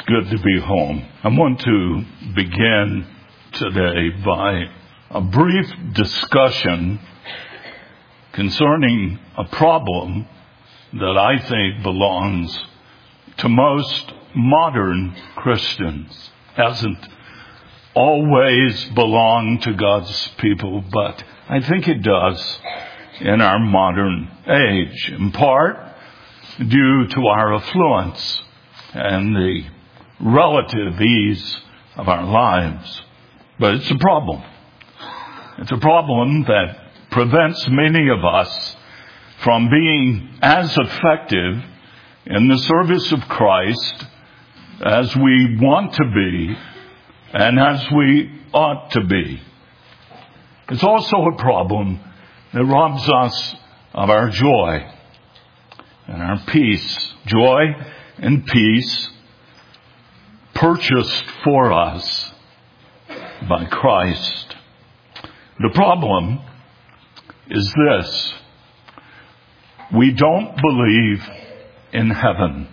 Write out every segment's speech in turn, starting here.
good to be home. I want to begin today by a brief discussion concerning a problem that I think belongs to most modern Christians. Hasn't always belonged to God's people, but I think it does in our modern age, in part due to our affluence and the relative ease of our lives. But it's a problem. It's a problem that prevents many of us from being as effective in the service of Christ as we want to be and as we ought to be. It's also a problem that robs us of our joy and our peace. Joy and peace purchased for us by Christ. The problem is this: we don't believe in heaven.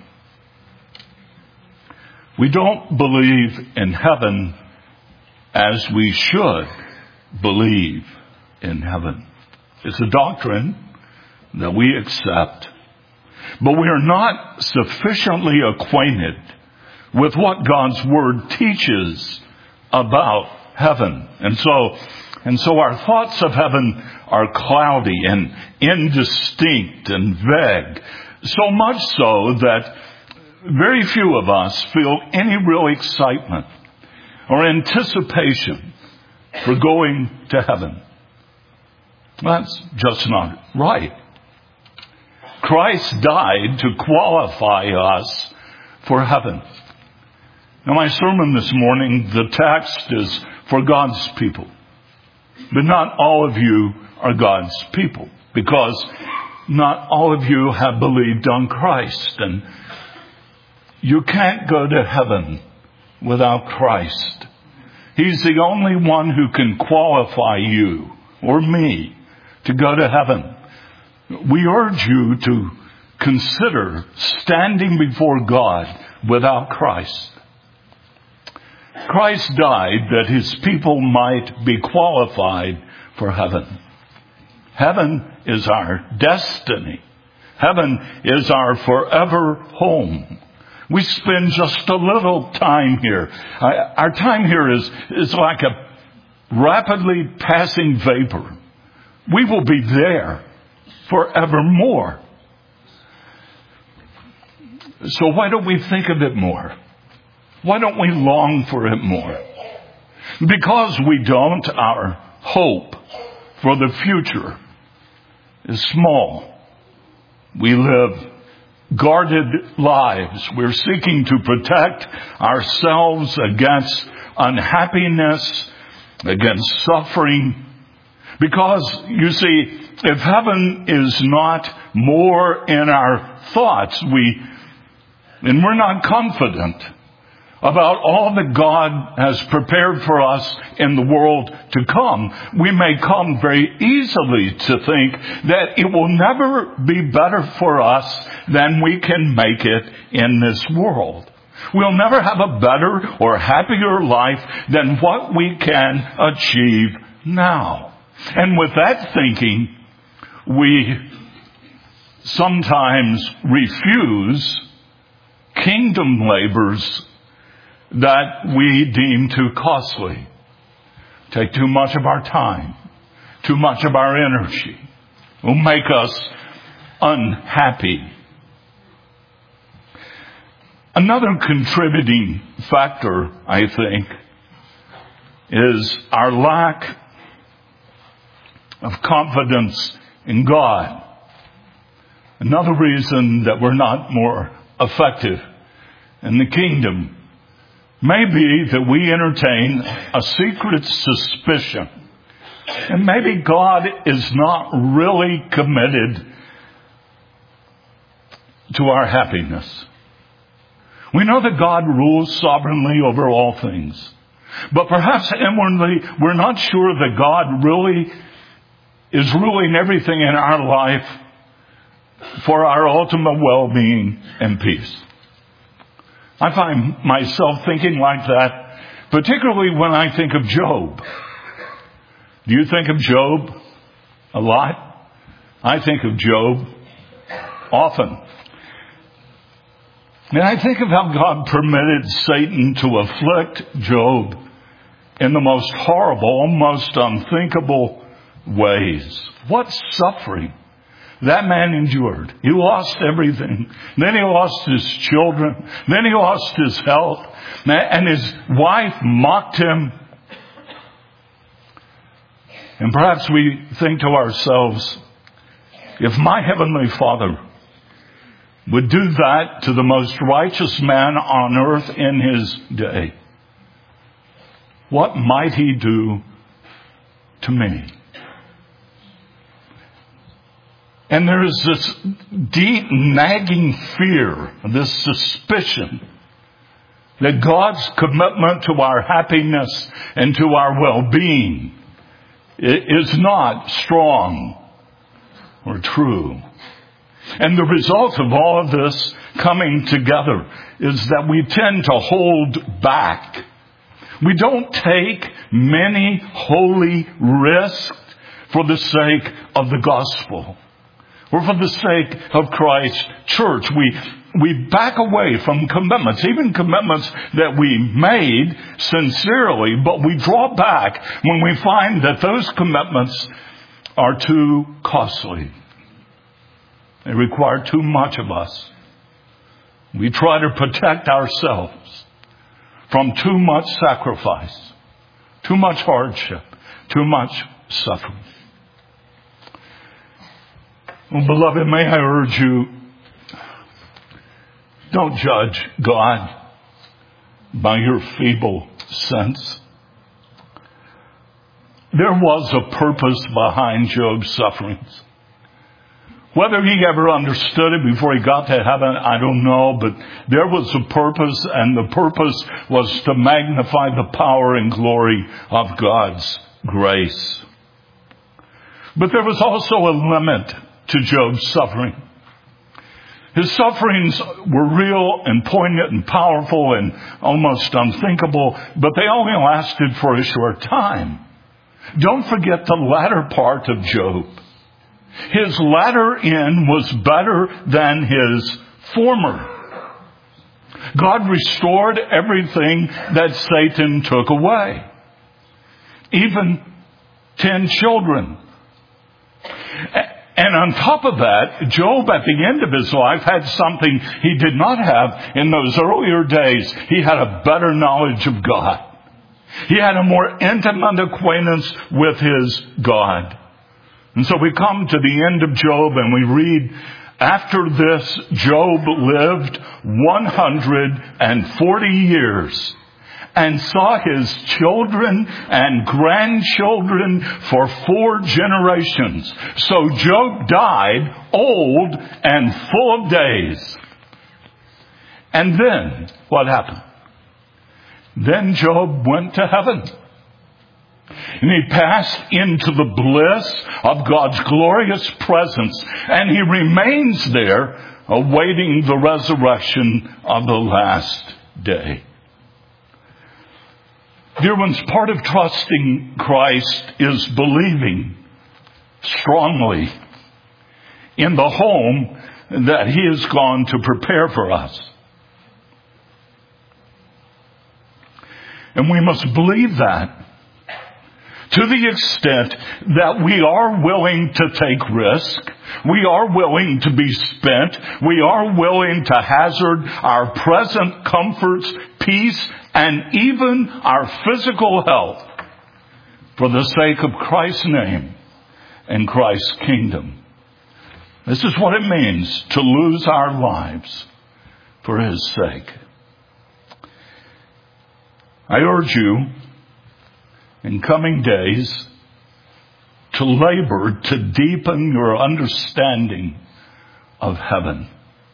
We don't believe in heaven as we should believe in heaven. It's a doctrine that we accept, but we are not sufficiently acquainted with what God's Word teaches about heaven. And so our thoughts of heaven are cloudy and indistinct and vague, so much so that very few of us feel any real excitement or anticipation for going to heaven. That's just not right. Christ died to qualify us for heaven. Now, my sermon this morning, the text is for God's people. But not all of you are God's people, because not all of you have believed on Christ. And you can't go to heaven without Christ. He's the only one who can qualify you or me to go to heaven. We urge you to consider standing before God without Christ. Christ died that his people might be qualified for heaven. Heaven is our destiny. Heaven is our forever home. We spend just a little time here. Our time here is like a rapidly passing vapor. We will be there forevermore. So why don't we think of it more? Why don't we long for it more? Because we don't, our hope for the future is small. We live guarded lives. We're seeking to protect ourselves against unhappiness, against suffering. Because, you see, if heaven is not more in our thoughts, and we're not confident about all that God has prepared for us in the world to come, we may come very easily to think that it will never be better for us than we can make it in this world. We'll never have a better or happier life than what we can achieve now. And with that thinking, we sometimes refuse kingdom labors that we deem too costly, take too much of our time, too much of our energy, will make us unhappy. Another contributing factor, I think, is our lack of confidence in God. Another reason that we're not more effective in the kingdom may be that we entertain a secret suspicion. And maybe God is not really committed to our happiness. We know that God rules sovereignly over all things. But perhaps inwardly, we're not sure that God really is ruling everything in our life for our ultimate well-being and peace. I find myself thinking like that, particularly when I think of Job. Do you think of Job a lot? I think of Job often. And I think of how God permitted Satan to afflict Job in the most horrible, almost unthinkable ways. What suffering that man endured. He lost everything. Then he lost his children. Then he lost his health. And his wife mocked him. And perhaps we think to ourselves, if my heavenly Father would do that to the most righteous man on earth in his day, what might he do to me? And there is this deep nagging fear, this suspicion that God's commitment to our happiness and to our well-being is not strong or true. And the result of all of this coming together is that we tend to hold back. We don't take many holy risks for the sake of the gospel or for the sake of Christ's church. We back away from commitments, even commitments that we made sincerely, but we draw back when we find that those commitments are too costly. They require too much of us. We try to protect ourselves from too much sacrifice, too much hardship, too much suffering. Well, beloved, may I urge you, don't judge God by your feeble sense. There was a purpose behind Job's sufferings. Whether he ever understood it before he got to heaven, I don't know, but there was a purpose, and the purpose was to magnify the power and glory of God's grace. But there was also a limit to Job's suffering. His sufferings were real and poignant and powerful and almost unthinkable, but they only lasted for a short time. Don't forget the latter part of Job. His latter end was better than his former. God restored everything that Satan took away. Even 10 children. And on top of that, Job at the end of his life had something he did not have in those earlier days. He had a better knowledge of God. He had a more intimate acquaintance with his God. And so we come to the end of Job and we read, after this, Job lived 140 years and saw his children and grandchildren for 4 generations. So Job died old and full of days. And then, what happened? Then Job went to heaven. And he passed into the bliss of God's glorious presence. And he remains there, awaiting the resurrection of the last day. Dear ones, part of trusting Christ is believing strongly in the home that he has gone to prepare for us. And we must believe that to the extent that we are willing to take risk, we are willing to be spent, we are willing to hazard our present comforts, peace, and even our physical health for the sake of Christ's name and Christ's kingdom. This is what it means to lose our lives for his sake. I urge you in coming days to labor to deepen your understanding of heaven.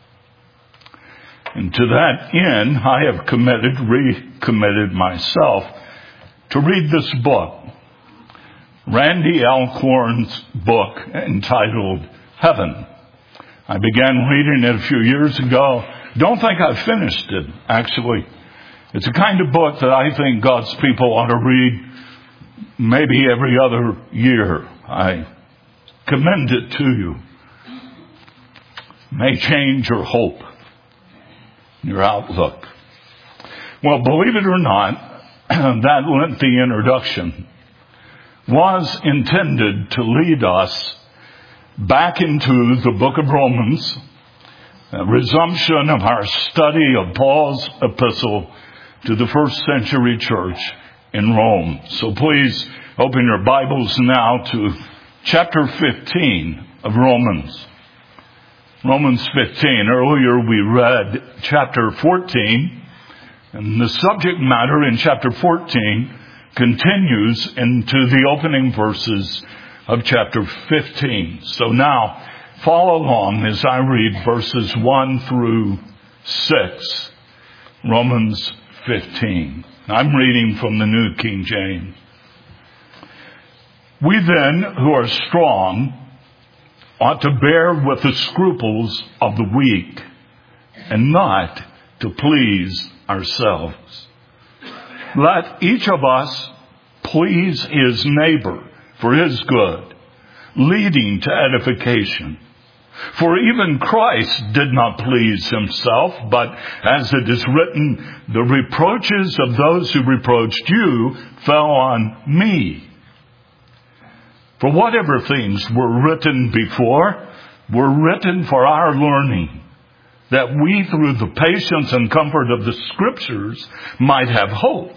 And to that end, I have recommitted myself to read this book, Randy Alcorn's book entitled Heaven. I began reading it a few years ago, Don't think I've finished it, actually. It's the kind of book that I think God's people ought to read maybe every other year. I commend it to you. May change your hope, your outlook. Well, believe it or not, that lengthy introduction was intended to lead us back into the book of Romans, a resumption of our study of Paul's epistle to the first century church in Rome. So please open your Bibles now to chapter 15 of Romans. Romans 15. Earlier we read chapter 14, and the subject matter in chapter 14 continues into the opening verses of chapter 15. So now, follow along as I read verses 1 through 6, Romans 15. I'm reading from the New King James. We then, who are strong, ought to bear with the scruples of the weak, and not to please ourselves. Let each of us please his neighbor for his good, leading to edification. For even Christ did not please himself, but as it is written, the reproaches of those who reproached you fell on me. For whatever things were written before were written for our learning, that we through the patience and comfort of the Scriptures might have hope.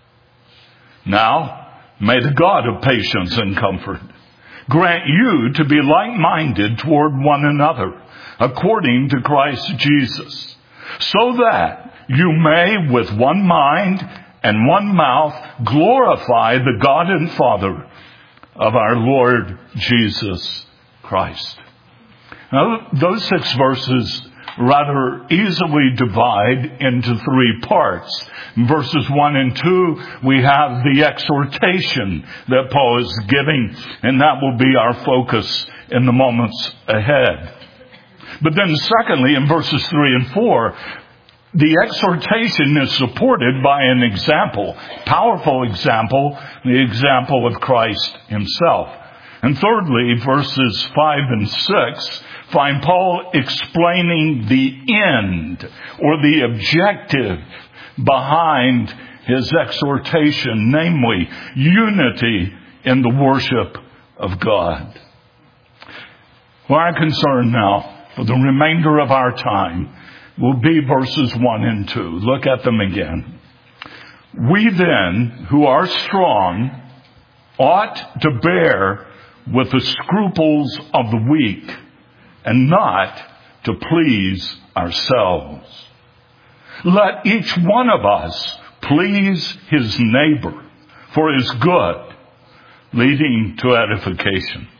Now, may the God of patience and comfort grant you to be like-minded toward one another, according to Christ Jesus, so that you may with one mind and one mouth glorify the God and Father of our Lord Jesus Christ. Now, those 6 verses rather easily divide into 3 parts. In verses 1 and 2, we have the exhortation that Paul is giving, and that will be our focus in the moments ahead. But then secondly, in verses 3 and 4, the exhortation is supported by an example, powerful example, the example of Christ himself. And thirdly, verses 5 and 6 find Paul explaining the end or the objective behind his exhortation, namely unity in the worship of God. Well, our concern now for the remainder of our time will be verses 1 and 2. Look at them again. We then, who are strong, ought to bear with the scruples of the weak, and not to please ourselves. Let each one of us please his neighbor for his good, leading to edification.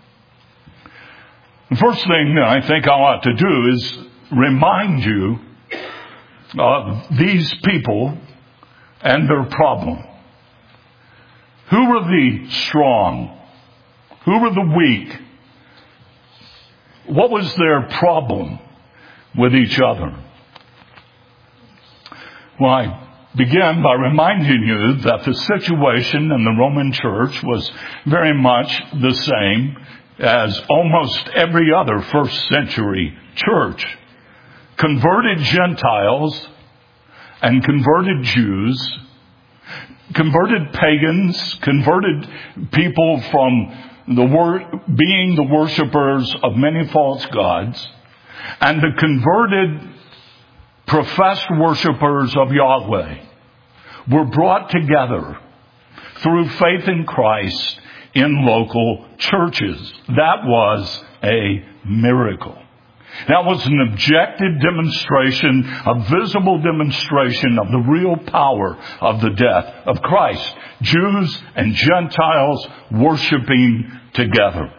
The first thing I think I ought to do is remind you of these people and their problem. Who were the strong? Who were the weak? What was their problem with each other? Well, I begin by reminding you that the situation in the Roman church was very much the same as almost every other first century church. Converted Gentiles and converted Jews, converted pagans, converted people from being the worshipers of many false gods, and the converted professed worshipers of Yahweh were brought together through faith in Christ in local churches. That was a miracle. That was an objective demonstration, a visible demonstration of the real power of the death of Christ. Jews and Gentiles worshiping together.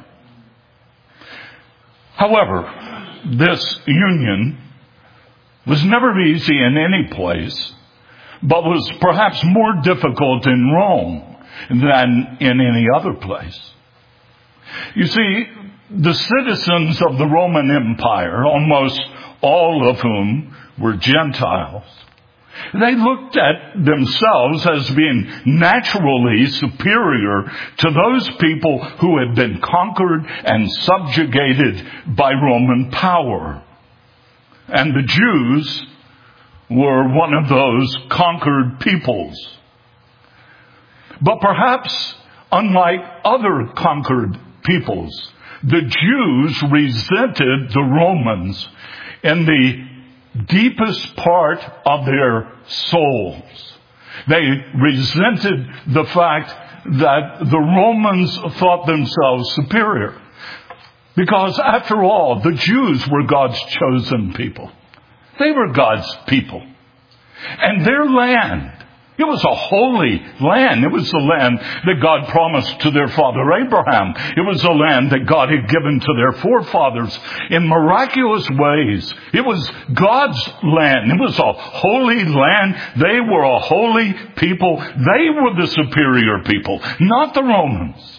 However, this union was never easy in any place, but was perhaps more difficult in Rome than in any other place. You see, the citizens of the Roman Empire, almost all of whom were Gentiles. They looked at themselves as being naturally superior to those people who had been conquered and subjugated by Roman power. And the Jews were one of those conquered peoples. But perhaps, unlike other conquered peoples, the Jews resented the Romans in the deepest part of their souls. They resented the fact that the Romans thought themselves superior. Because after all, the Jews were God's chosen people. They were God's people. And their land, it was a holy land. It was the land that God promised to their father Abraham. It was the land that God had given to their forefathers in miraculous ways. It was God's land. It was a holy land. They were a holy people. They were the superior people, not the Romans.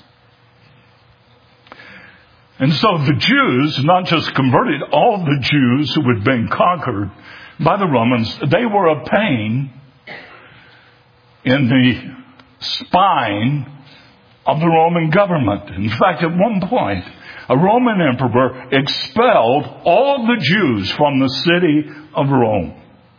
And so the Jews, not just converted, all the Jews who had been conquered by the Romans, they were a pain in the spine of the Roman government. In fact, at one point, a Roman emperor expelled all the Jews from the city of Rome.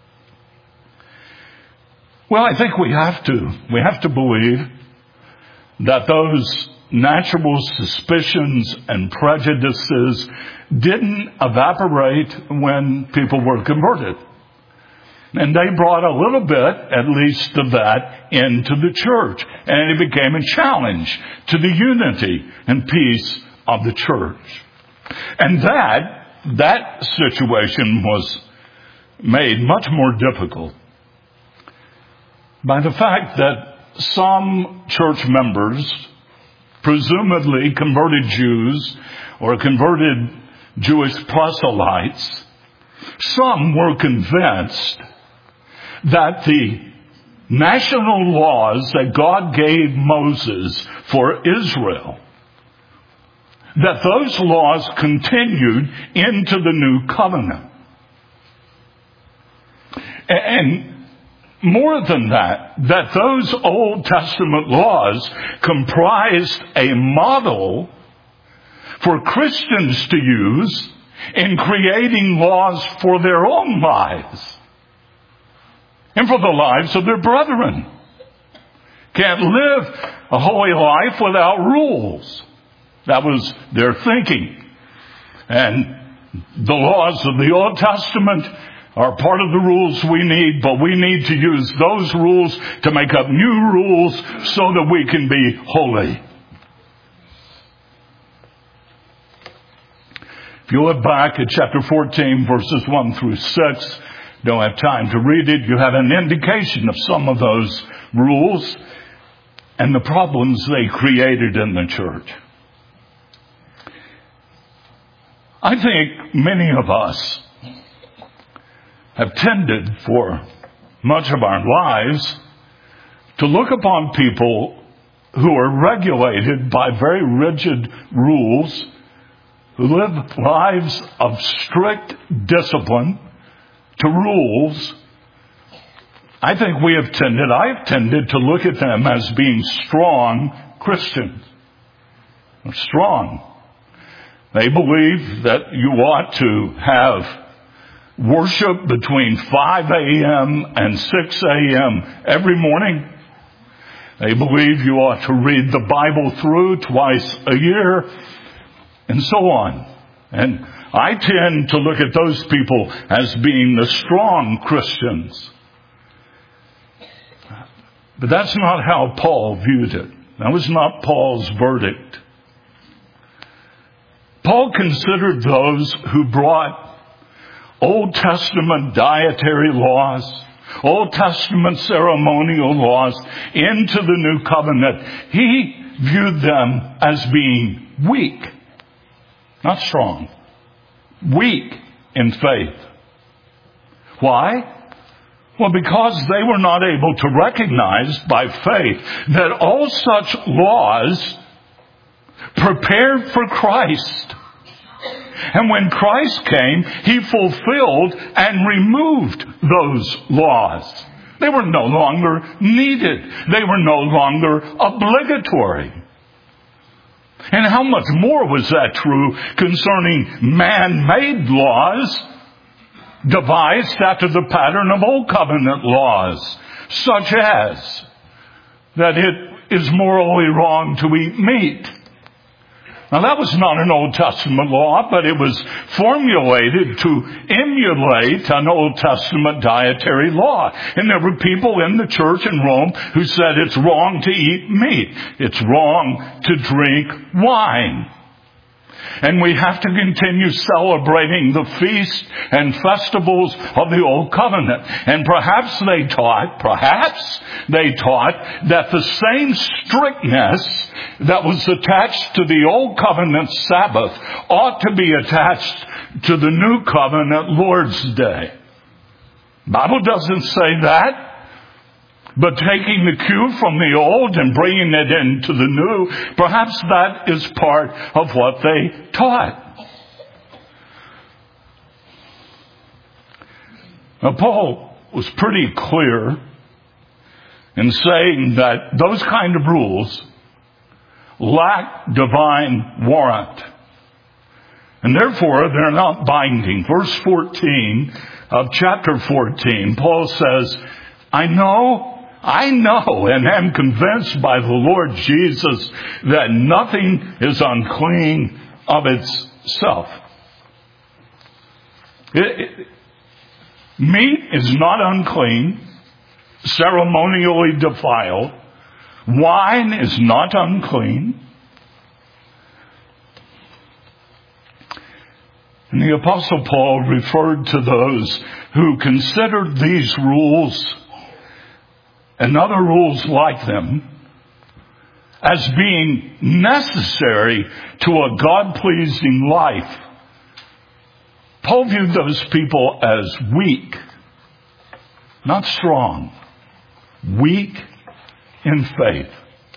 Well, I think we have to believe that those natural suspicions and prejudices didn't evaporate when people were converted. And they brought a little bit, at least, of that into the church. And it became a challenge to the unity and peace of the church. And that situation was made much more difficult by the fact that some church members, presumably converted Jews or converted Jewish proselytes, some were convinced that the national laws that God gave Moses for Israel, that those laws continued into the new covenant. And more than that those Old Testament laws comprised a model for Christians to use in creating laws for their own lives and for the lives of their brethren. Can't live a holy life without rules. That was their thinking. And the laws of the Old Testament are part of the rules we need, but we need to use those rules to make up new rules so that we can be holy. If you look back at chapter 14, verses 1 through 6, don't have time to read it, you have an indication of some of those rules and the problems they created in the church. I think many of us have tended for much of our lives to look upon people who are regulated by very rigid rules, who live lives of strict discipline, to rules. I've tended to look at them as being strong Christians. Strong. They believe that you ought to have worship between 5 a.m. and 6 a.m. every morning. They believe you ought to read the Bible through twice a year, and so on. And I tend to look at those people as being the strong Christians. But that's not how Paul viewed it. That was not Paul's verdict. Paul considered those who brought Old Testament dietary laws, Old Testament ceremonial laws into the new covenant. He viewed them as being weak, not strong. Weak in faith. Why? Well, because they were not able to recognize by faith that all such laws prepared for Christ And when Christ came, He fulfilled and removed those laws. They were no longer needed. They were no longer obligatory. And how much more was that true concerning man-made laws devised after the pattern of Old Covenant laws, such as that it is morally wrong to eat meat. Now that was not an Old Testament law, but it was formulated to emulate an Old Testament dietary law. And there were people in the church in Rome who said it's wrong to eat meat. It's wrong to drink wine. And we have to continue celebrating the feasts and festivals of the Old Covenant. And perhaps they taught that the same strictness that was attached to the Old Covenant Sabbath ought to be attached to the New Covenant Lord's Day. The Bible doesn't say that. But taking the cue from the old and bringing it into the new, perhaps that is part of what they taught. Now, Paul was pretty clear in saying that those kind of rules lack divine warrant. And therefore, they're not binding. Verse 14 of chapter 14, Paul says, I know and am convinced by the Lord Jesus that nothing is unclean of itself. Meat is not unclean, ceremonially defiled. Wine is not unclean. And the Apostle Paul referred to those who considered these rules and other rules like them as being necessary to a God-pleasing life. Paul viewed those people as weak, not strong, weak in faith.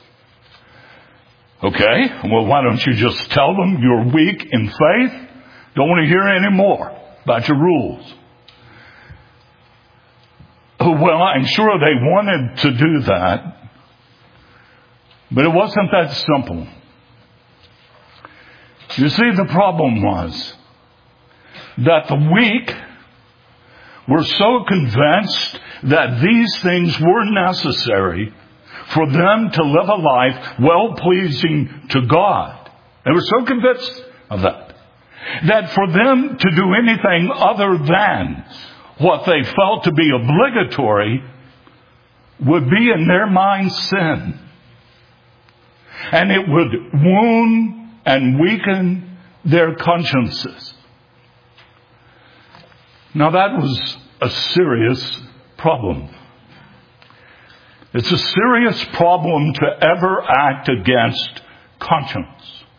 Okay, well, why don't you just tell them you're weak in faith? Don't want to hear any more about your rules. Well, I'm sure they wanted to do that, but it wasn't that simple. You see, the problem was that the weak were so convinced that these things were necessary for them to live a life well-pleasing to God. They were so convinced of that for them to do anything other than what they felt to be obligatory would be in their mind sin. And it would wound and weaken their consciences. Now that was a serious problem. It's a serious problem to ever act against conscience.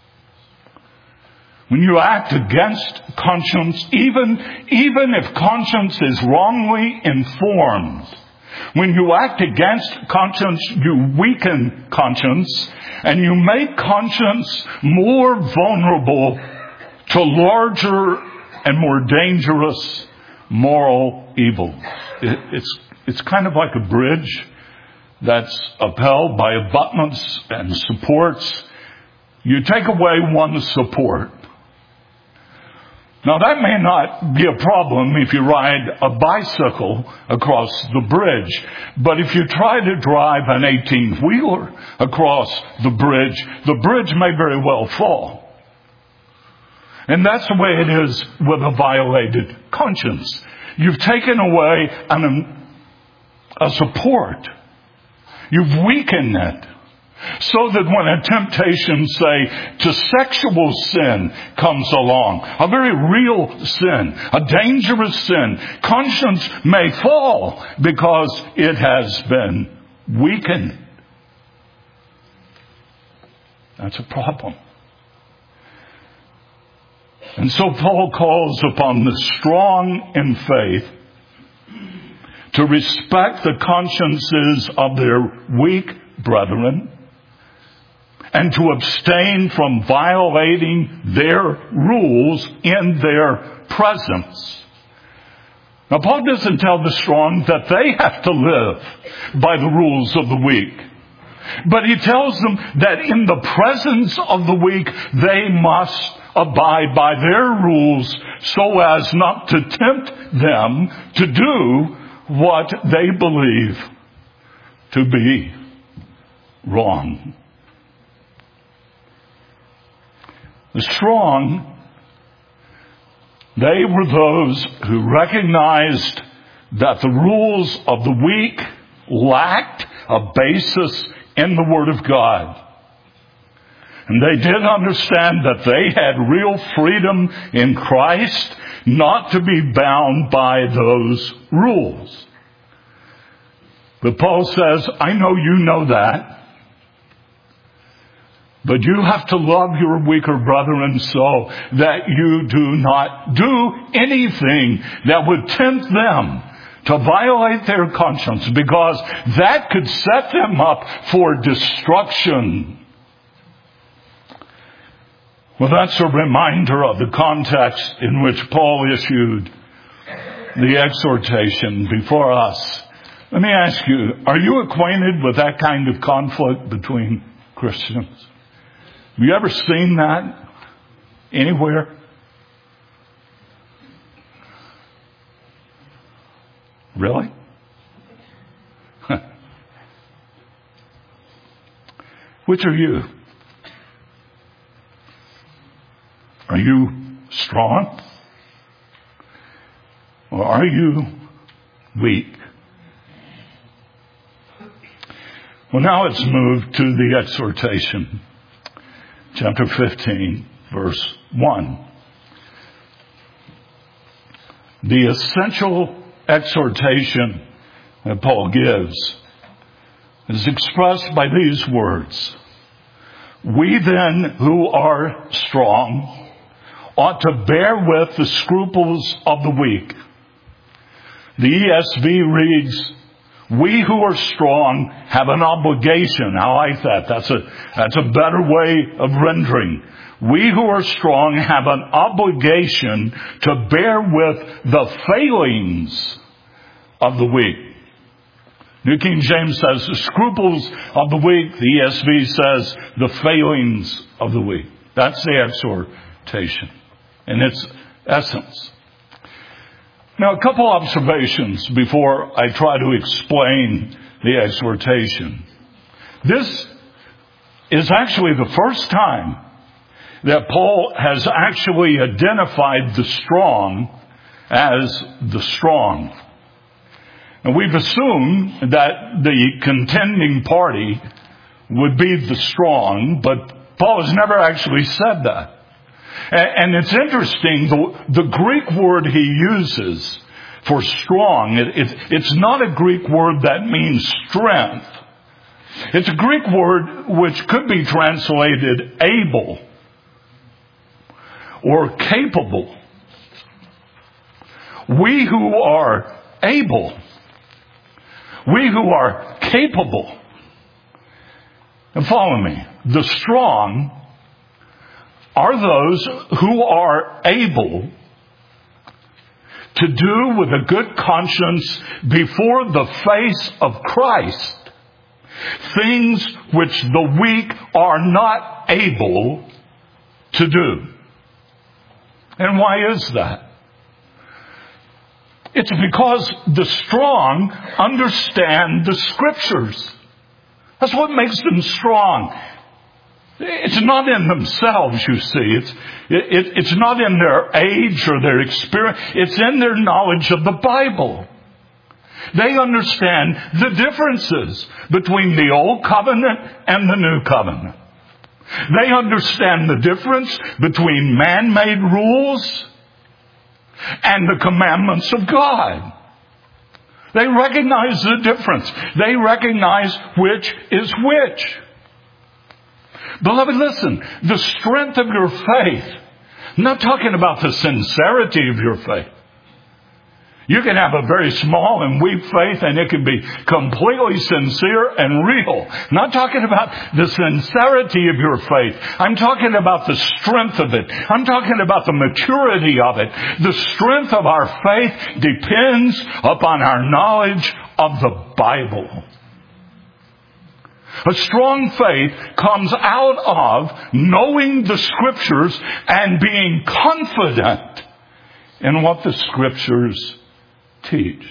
When you act against conscience, even if conscience is wrongly informed, when you act against conscience, you weaken conscience, and you make conscience more vulnerable to larger and more dangerous moral evil. It's kind of like a bridge that's upheld by abutments and supports. You take away one support. Now that may not be a problem if you ride a bicycle across the bridge, but if you try to drive an 18-wheeler across the bridge may very well fall. And that's the way it is with a violated conscience. You've taken away a support. You've weakened it. So that when a temptation, say, to sexual sin comes along, a very real sin, a dangerous sin, conscience may fall because it has been weakened. That's a problem. And so Paul calls upon the strong in faith to respect the consciences of their weak brethren, and to abstain from violating their rules in their presence. Now, Paul doesn't tell the strong that they have to live by the rules of the weak. But he tells them that in the presence of the weak, they must abide by their rules so as not to tempt them to do what they believe to be wrong. The strong, they were those who recognized that the rules of the weak lacked a basis in the Word of God. And they did understand that they had real freedom in Christ, not to be bound by those rules. But Paul says, I know you know that. But you have to love your weaker brethren so that you do not do anything that would tempt them to violate their conscience, because that could set them up for destruction. Well, that's a reminder of the context in which Paul issued the exhortation before us. Let me ask you, are you acquainted with that kind of conflict between Christians? Have you ever seen that anywhere? Really? Which are you? Are you strong? Or are you weak? Well, now let's move to the exhortation. Chapter 15, verse 1. The essential exhortation that Paul gives is expressed by these words. We then who are strong ought to bear with the scruples of the weak. The ESV reads, we who are strong have an obligation. I like that. That's a better way of rendering. We who are strong have an obligation to bear with the failings of the weak. New King James says the scruples of the weak. The ESV says the failings of the weak. That's the exhortation in its essence. Now, a couple observations before I try to explain the exhortation. This is actually the first time that Paul has actually identified the strong as the strong. And we've assumed that the contending party would be the strong, but Paul has never actually said that. And it's interesting, the Greek word he uses for strong, it's not a Greek word that means strength. It's a Greek word which could be translated able or capable. We who are able. We who are capable. And follow me. The strong are those who are able to do with a good conscience before the face of Christ things which the weak are not able to do. And why is that? It's because the strong understand the Scriptures. That's what makes them strong. It's not in themselves, you see. It's not in their age or their experience. It's in their knowledge of the Bible. They understand the differences between the Old Covenant and the New Covenant. They understand the difference between man-made rules and the commandments of God. They recognize the difference. They recognize which is which. Beloved, listen, the strength of your faith, I'm not talking about the sincerity of your faith. You can have a very small and weak faith, and it can be completely sincere and real. I'm not talking about the sincerity of your faith. I'm talking about the strength of it. I'm talking about the maturity of it. The strength of our faith depends upon our knowledge of the Bible. A strong faith comes out of knowing the Scriptures and being confident in what the Scriptures teach.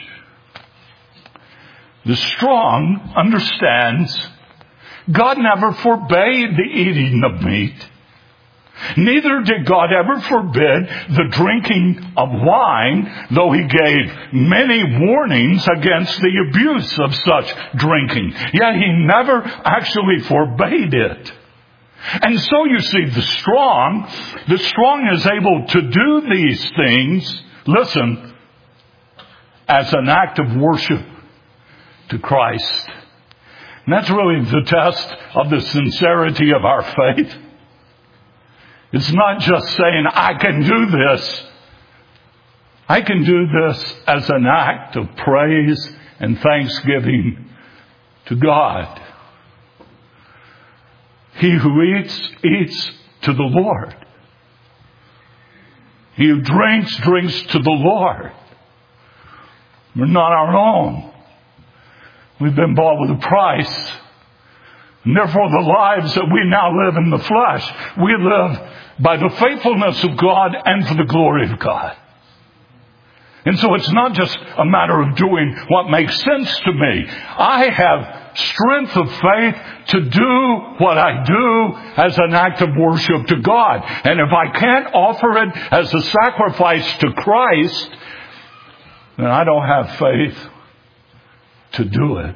The strong understands God never forbade the eating of meat. Neither did God ever forbid the drinking of wine, though He gave many warnings against the abuse of such drinking. Yet He never actually forbade it. And so you see, the strong is able to do these things, listen, as an act of worship to Christ. And that's really the test of the sincerity of our faith. It's not just saying, I can do this. I can do this as an act of praise and thanksgiving to God. He who eats to the Lord. He who drinks to the Lord. We're not our own. We've been bought with a price. And therefore the lives that we now live in the flesh, we live by the faithfulness of God and for the glory of God. And so it's not just a matter of doing what makes sense to me. I have strength of faith to do what I do as an act of worship to God. And if I can't offer it as a sacrifice to Christ, then I don't have faith to do it.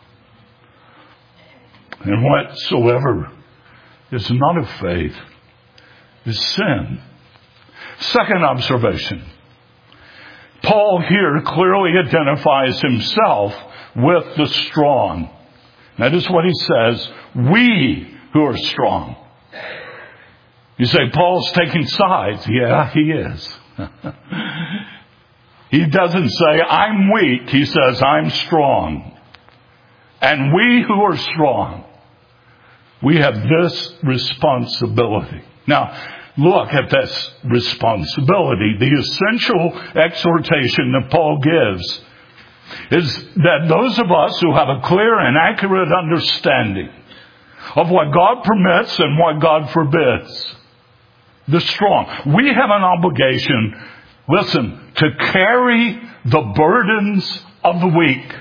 And whatsoever is not of faith is sin. Second observation. Paul here clearly identifies himself with the strong. That is what he says, we who are strong. You say, Paul's taking sides. Yeah, he is. He doesn't say, I'm weak. He says, I'm strong. And we who are strong, we have this responsibility. Now, look at this responsibility. The essential exhortation that Paul gives is that those of us who have a clear and accurate understanding of what God permits and what God forbids, the strong, we have an obligation, listen, to carry the burdens of the weak.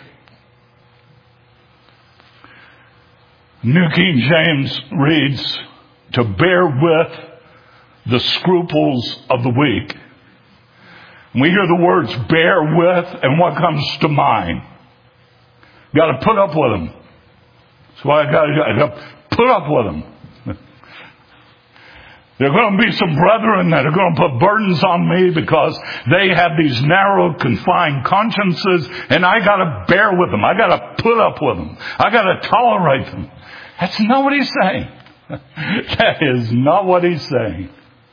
New King James reads, to bear with the scruples of the weak. We hear the words bear with, and what comes to mind? You got to put up with them. That's why I got to put up with them. There are going to be some brethren that are going to put burdens on me because they have these narrow, confined consciences, and I got to bear with them. I got to put up with them. I got to tolerate them. That's not what he's saying. That is not what he's saying.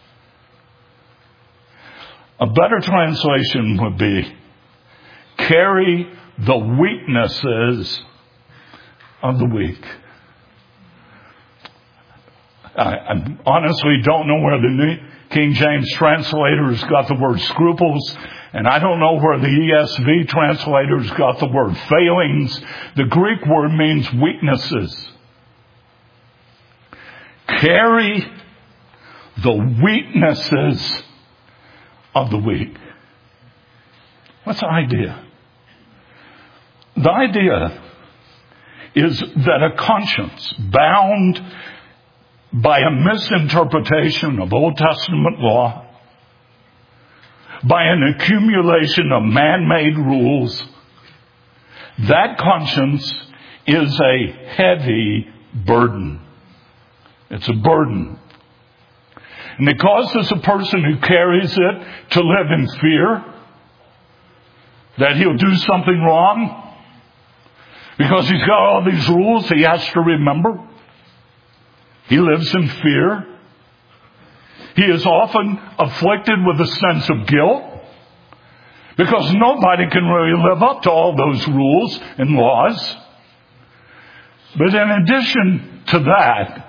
A better translation would be, carry the weaknesses of the weak. I honestly don't know where the New King James translators got the word scruples, and I don't know where the ESV translators got the word failings. The Greek word means weaknesses. Carry the weaknesses of the weak. What's the idea? The idea is that a conscience bound by a misinterpretation of Old Testament law, by an accumulation of man-made rules, that conscience is a heavy burden. It's a burden. And it causes a person who carries it to live in fear that he'll do something wrong because he's got all these rules he has to remember. He lives in fear. He is often afflicted with a sense of guilt Because nobody can really live up to all those rules and laws. But in addition to that,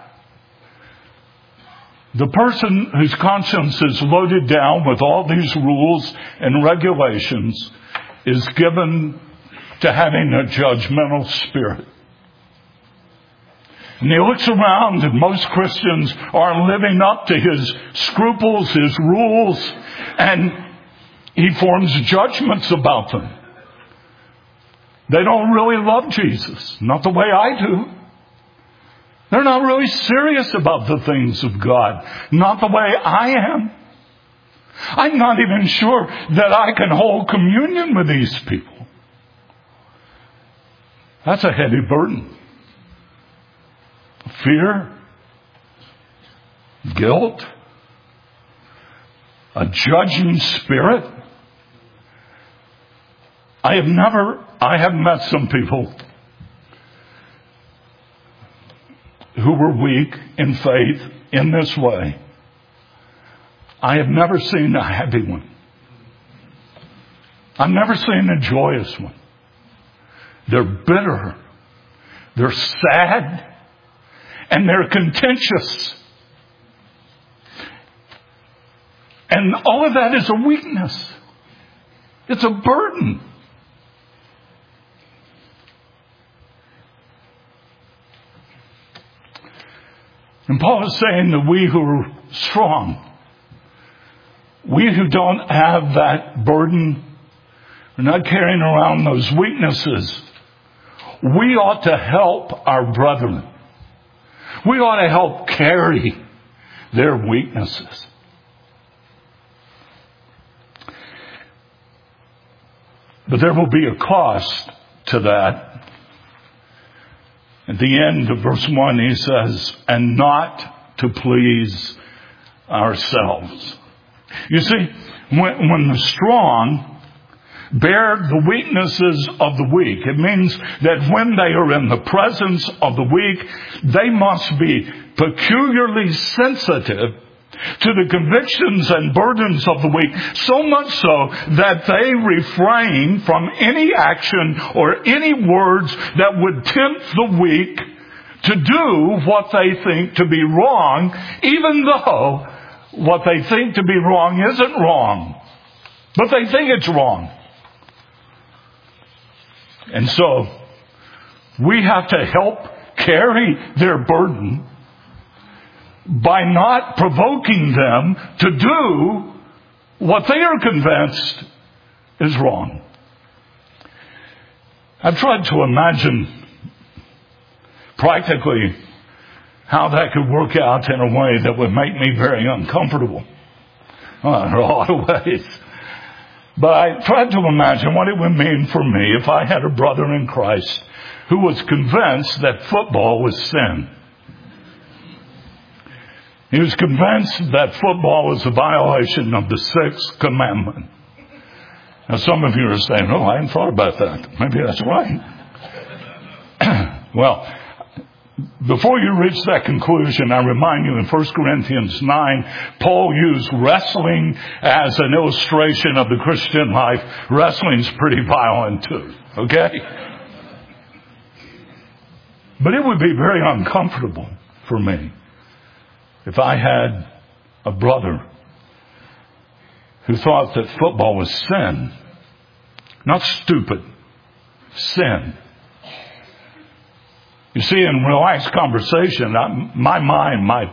the person whose conscience is loaded down with all these rules and regulations is given to having a judgmental spirit. And he looks around and most Christians are living up to his scruples, his rules, and he forms judgments about them. They don't really love Jesus, not the way I do. They're not really serious about the things of God, not the way I am. I'm not even sure that I can hold communion with these people. That's a heavy burden. Fear, guilt, a judging spirit. I have met some people who were weak in faith in this way. I have never seen a happy one. I've never seen a joyous one. They're bitter. They're sad. And they're contentious. And all of that is a weakness. It's a burden. And Paul is saying that we who are strong, we who don't have that burden, we're not carrying around those weaknesses, we ought to help our brethren. We ought to help carry their weaknesses. But there will be a cost to that. At the end of verse 1, he says, and not to please ourselves. You see, when the strong bear the weaknesses of the weak, it means that when they are in the presence of the weak, they must be peculiarly sensitive to the convictions and burdens of the weak, so much so that they refrain from any action or any words that would tempt the weak to do what they think to be wrong, even though what they think to be wrong isn't wrong. But they think it's wrong. And so, we have to help carry their burden by not provoking them to do what they are convinced is wrong. I've tried to imagine practically how that could work out in a way that would make me very uncomfortable. In a lot of ways. But I tried to imagine what it would mean for me if I had a brother in Christ who was convinced that football was sin. He was convinced that football was a violation of the sixth commandment. Now some of you are saying, oh, I hadn't thought about that. Maybe that's right. Well, before you reach that conclusion, I remind you in 1 Corinthians 9, Paul used wrestling as an illustration of the Christian life. Wrestling's pretty violent too, okay? But it would be very uncomfortable for me if I had a brother who thought that football was sin. Not stupid. Sin. You see, in relaxed conversation, my mind might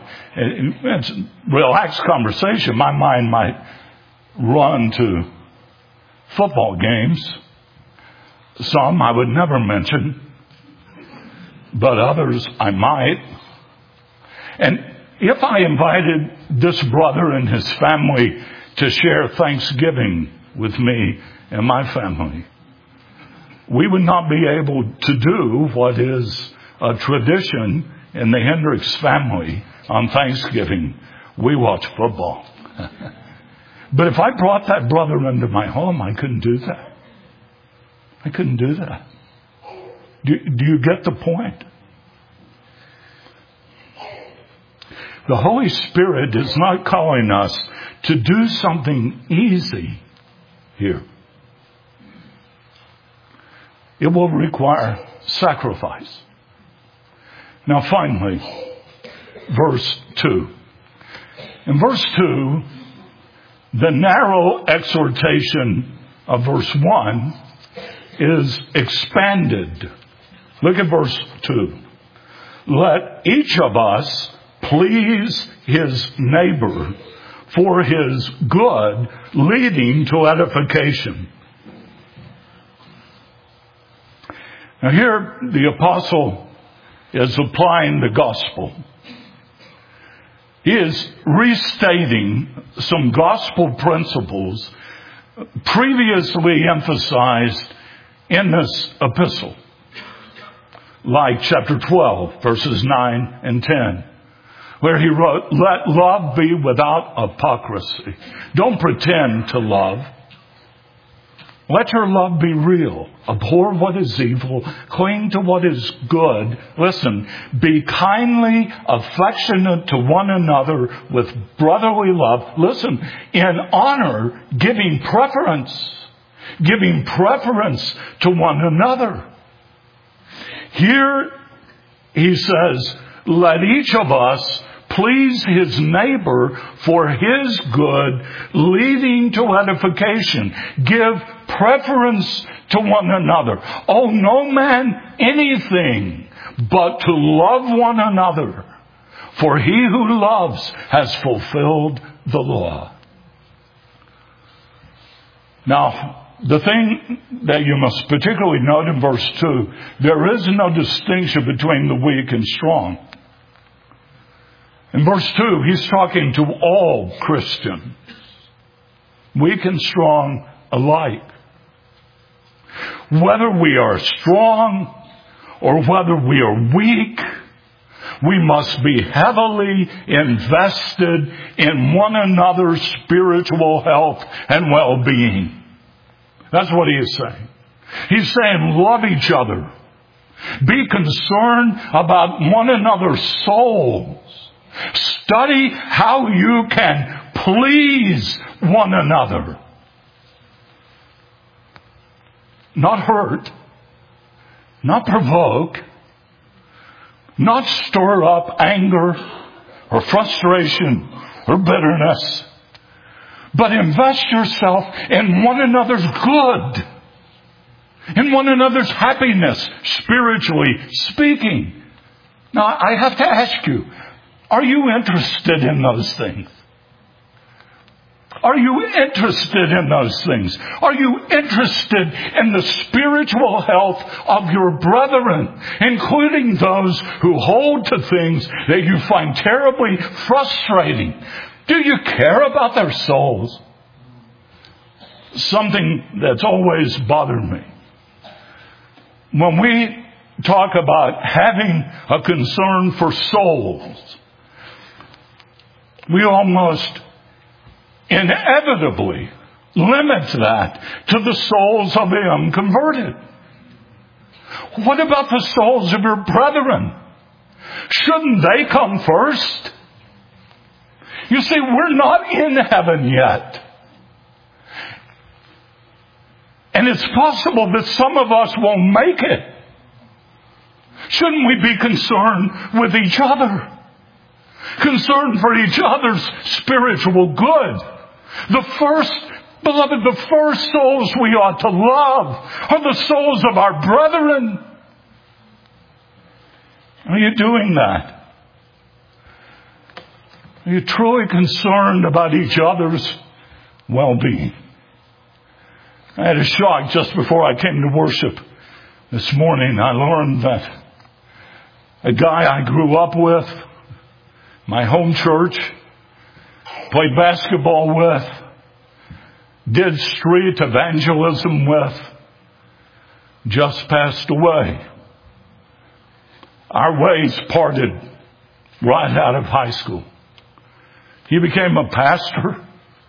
run to football games. Some I would never mention, but others I might. And if I invited this brother and his family to share Thanksgiving with me and my family, we would not be able to do what is a tradition in the Hendricks family on Thanksgiving. We watch football. But if I brought that brother into my home, I couldn't do that. I couldn't do that. Do you get the point? The Holy Spirit is not calling us to do something easy here. It will require sacrifice. Now finally, verse 2. In verse 2, the narrow exhortation of verse 1 is expanded. Look at verse 2. Let each of us please his neighbor for his good, leading to edification. Now here, the apostle is applying the gospel. He is restating some gospel principles previously emphasized in this epistle, like chapter 12, verses 9 and 10, where he wrote, let love be without hypocrisy. Don't pretend to love. Let your love be real. Abhor what is evil. Cling to what is good. Listen, be kindly affectionate to one another with brotherly love. Listen, in honor, giving preference to one another. Here he says, let each of us please his neighbor for his good, leading to edification. Give preference to one another. Owe no man anything but to love one another. For he who loves has fulfilled the law. Now, the thing that you must particularly note in verse 2, there is no distinction between the weak and strong. In verse 2, he's talking to all Christians, weak and strong alike. Whether we are strong or whether we are weak, we must be heavily invested in one another's spiritual health and well-being. That's what he is saying. He's saying, love each other. Be concerned about one another's souls. Study how you can please one another. Not hurt, not provoke, not stir up anger or frustration or bitterness, but invest yourself in one another's good, in one another's happiness, spiritually speaking. Now, I have to ask you, are you interested in those things? Are you interested in those things? Are you interested in the spiritual health of your brethren, including those who hold to things that you find terribly frustrating? Do you care about their souls? Something that's always bothered me. When we talk about having a concern for souls, we almost inevitably limit that to the souls of the unconverted. What about the souls of your brethren? Shouldn't they come first? You see, we're not in heaven yet. And it's possible that some of us won't make it. Shouldn't we be concerned with each other? Concerned for each other's spiritual good. Beloved, the first souls we ought to love are the souls of our brethren. Are you doing that? Are you truly concerned about each other's well-being? I had a shock just before I came to worship this morning. I learned that a guy I grew up with, my home church, played basketball with, did street evangelism with, just passed away. Our ways parted right out of high school. He became a pastor.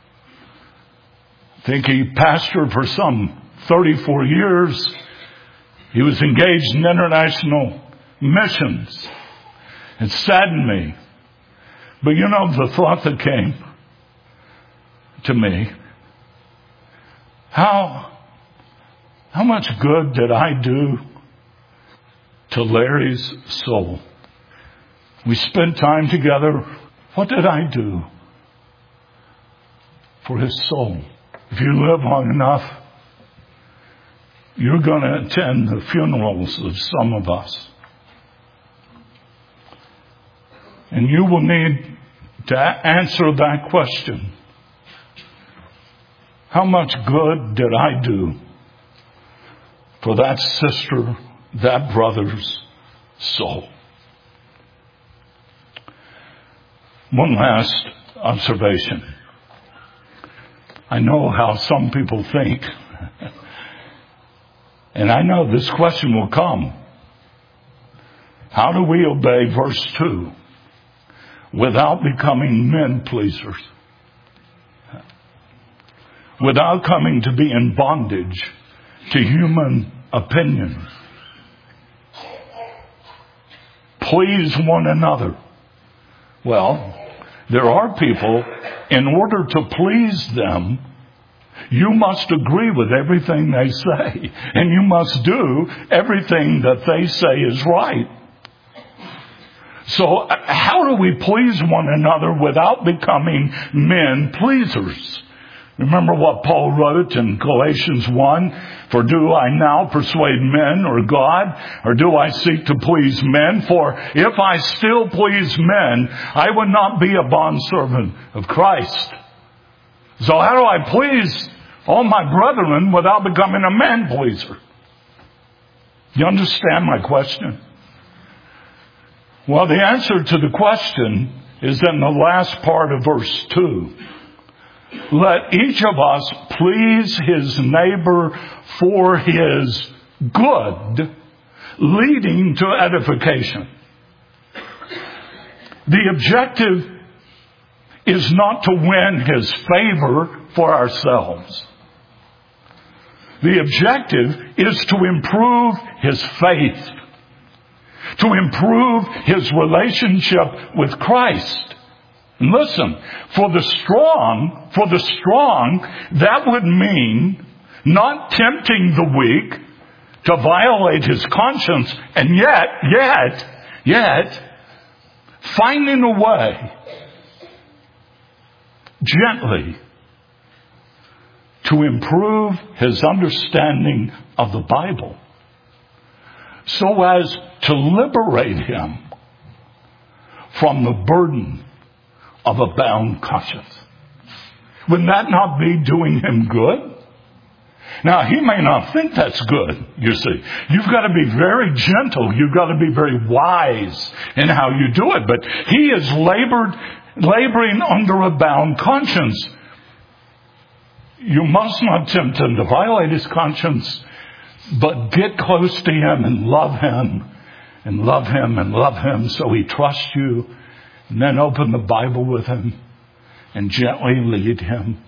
I think he pastored for some 34 years. He was engaged in international missions. It saddened me. But you know the thought that came to me, how How much good did I do to Larry's soul? We spent time together. What did I do for his soul? If you live long enough, you're going to attend the funerals of some of us. And you will need to answer that question. How much good did I do for that sister, that brother's soul? One last observation. I know how some people think. And I know this question will come. How do we obey verse 2 without becoming men pleasers? Without coming to be in bondage to human opinion. Please one another. Well, there are people, in order to please them, you must agree with everything they say. And you must do everything that they say is right. So how do we please one another without becoming men pleasers? Remember what Paul wrote in Galatians 1? For do I now persuade men or God? Or do I seek to please men? For if I still please men, I would not be a bondservant of Christ. So how do I please all my brethren without becoming a man pleaser? You understand my question? Well, the answer to the question is in the last part of verse 2. Let each of us please his neighbor for his good, leading to edification. The objective is not to win his favor for ourselves. The objective is to improve his faith, to improve his relationship with Christ. And listen, for the strong, that would mean not tempting the weak to violate his conscience, and yet, finding a way gently to improve his understanding of the Bible so as to liberate him from the burden of a bound conscience. Would that not be doing him good? Now, he may not think that's good, you see. You've got to be very gentle. You've got to be very wise in how you do it. But he is laboring under a bound conscience. You must not tempt him to violate his conscience, but get close to him and love him and love him and love him so he trusts you. And then open the Bible with him and gently lead him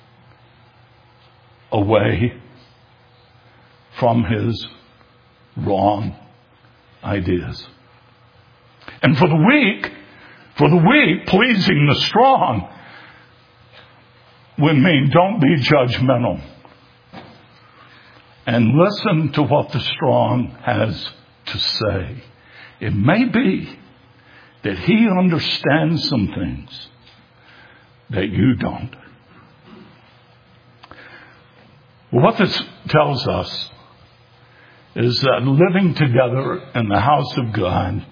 away from his wrong ideas. And for the weak, pleasing the strong would mean don't be judgmental. And listen to what the strong has to say. It may be that he understands some things that you don't. What this tells us is that living together in the house of God,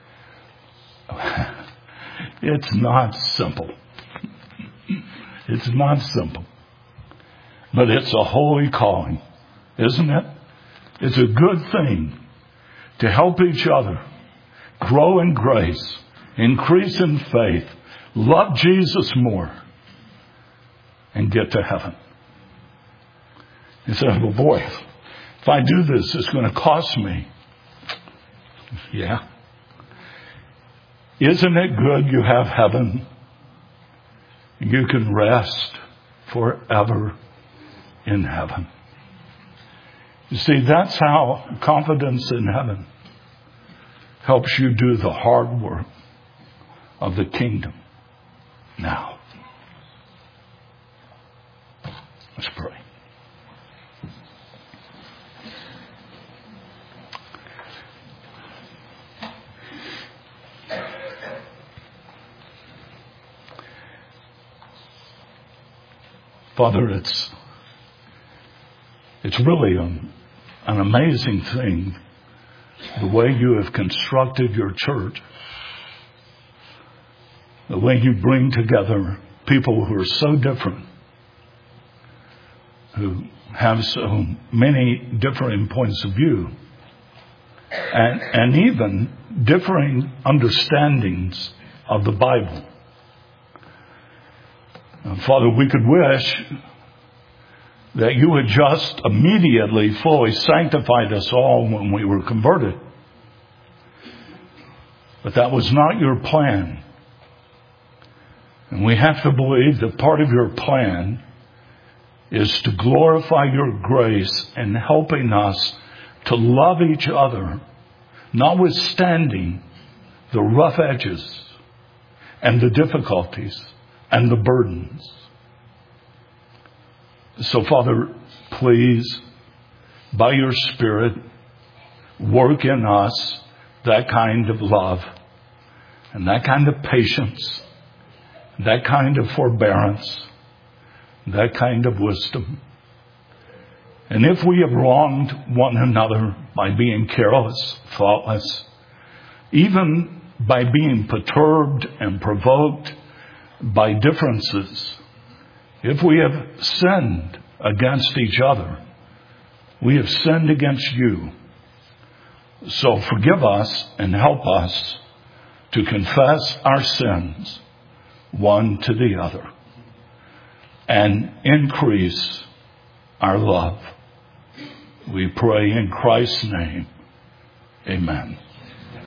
it's not simple. It's not simple. But it's a holy calling, isn't it? It's a good thing to help each other grow in grace, increase in faith, love Jesus more, and get to heaven. You say, well, boy, if I do this, it's going to cost me. Yeah. Isn't it good you have heaven? You can rest forever in heaven. You see, that's how confidence in heaven helps you do the hard work of the kingdom now. Let's pray. Father, it's really an amazing thing, the way you have constructed your church, the way you bring together people who are so different, who have so many differing points of view, and even differing understandings of the Bible. Father, we could wish that you had just immediately fully sanctified us all when we were converted. But that was not your plan. And we have to believe that part of your plan is to glorify your grace in helping us to love each other, notwithstanding the rough edges and the difficulties and the burdens. So, Father, please, by your Spirit, work in us that kind of love and that kind of patience, that kind of forbearance, that kind of wisdom. And if we have wronged one another by being careless, thoughtless, even by being perturbed and provoked by differences, if we have sinned against each other, we have sinned against you. So forgive us and help us to confess our sins one to the other and increase our love. We pray in Christ's name. Amen.